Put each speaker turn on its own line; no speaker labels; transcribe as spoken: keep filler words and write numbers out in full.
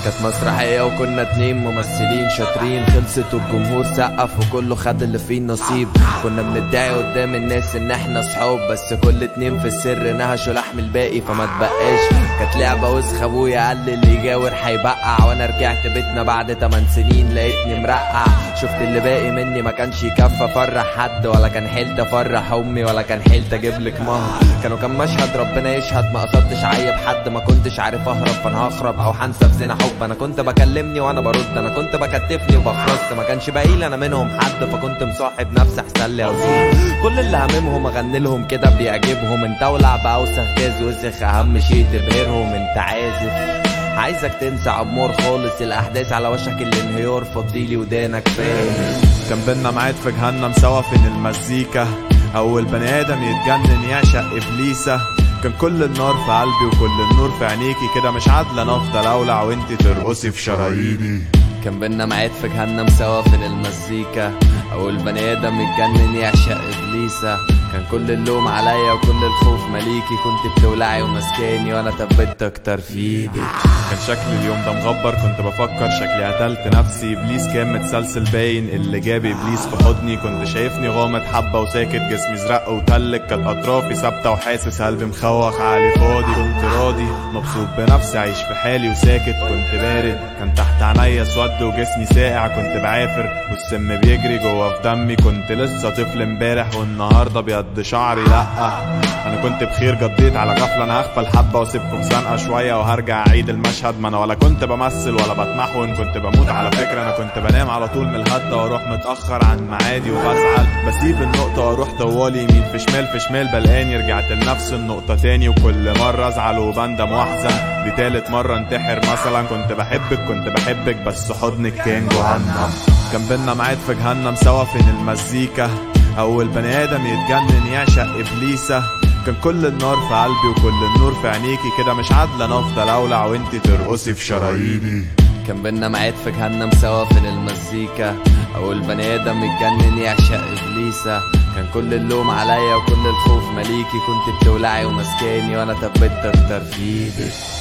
كانت مسرحية وكنا اتنين ممثلين شاطرين، خلصت والجمهور سقف وكله خد اللي فيه نصيب. كنا بندعي قدام الناس ان احنا صحاب، بس كل اتنين في السر نهشوا لحم الباقي فما تبقاش. كانت لعبة وسخة، ابويا قال لي اللي يجاور هيبقع، وانا رجعت بيتنا بعد تمن سنين لقيتني مرقع. شفت اللي باقي مني ما كانش يكفى افرح حد، ولا كان حيلت افرح امي، ولا كان حيلت اجيب لك مهر. كانوا كان مشهد ربنا يشهد، ما قصدتش عيب حد، ما كنتش عارف اهرب فانا هخرب او هنسى في زنا حب. انا كنت بكلمني وانا برد، انا كنت بكتفني وبخرست، ما كانش باقيلي انا منهم حد، فكنت مصاحب نفسي احسن لي اظن. كل اللي هممهم اغني لهم كده بيعجبهم، انت ولع باوسخ جاز وسخ، اهم شيء تبهرهم انت عازف. عايزك تنسى عمور خالص الاحداث على وشك الانهيار، فضيلي ودانك فاهم.
كان بينا ميعاد في جهنم سوا فين المزيكا، اول بني ادم يتجنن يعشق ابليسه. كان كل النار في قلبي وكل النور في عينيكي، كده مش عادله انا افضل اولع وانتي ترقصي في شراييني.
كان بينا ميعاد في جهنم سوا فين المزيكا، اول بني ادم يتجنن يعشق ابليسه. كان كل اللوم عليا وكل الخوف مليكي، كنت بتولعي ومسكاني وانا تبت اكتر في ايدك.
كان شكلي اليوم ده مغبر، كنت بفكر شكلي قتلت نفسي. ابليس كان متسلسل باين اللي جاب ابليس في حضني، كنت شايفني غامض حبه وساكت، جسمي زرق وتلج، كانت اطرافي ثابته وحاسس قلبي مخوخ عالي فاضي. كنت راضي مبسوط بنفسي عايش في حالي وساكت، كنت بارد كان تحت عينيا اسود وجسمي ساقع، كنت بعافر والسم بيجري جوه في دمي. كنت لسه طفل امبارح والنهارده بيض شعري. لا انا كنت بخير قضيت على غفله، انا هغفل حبه واسيبكم زنقه شويه وهرجع اعيد المشهد. ما انا ولا كنت بمثل ولا بتمحون، كنت بموت على فكره. انا كنت بنام على طول من الهده واروح متاخر عن معادي وبزعل، بسيب النقطه واروح طوالي يمين في شمال في شمال، بلقاني رجعت لنفس النقطه تاني، وكل مره ازعل وبندم واحزن. دي تالت مره انتحر مثلا. كنت بحبك كنت بحبك بس حضنك كان جهنم. كان بينا ميعاد في جهنم سوا فين المزيكا، اول بني ادم يتجنن يعشق ابليسه. كان كل النار في قلبي وكل النور في عينيكي، كده مش عادله انا افضل اولع وانتي ترقصي في شراييني.
كان بينا ميعاد في جهنم سوا فين المزيكا، اول بني ادم يتجنن يعشق ابليسه. كان كل اللوم عليا وكل الخوف مليكي، كنت بتولعي ومسكاني وانا تبت اكتر في ايدك.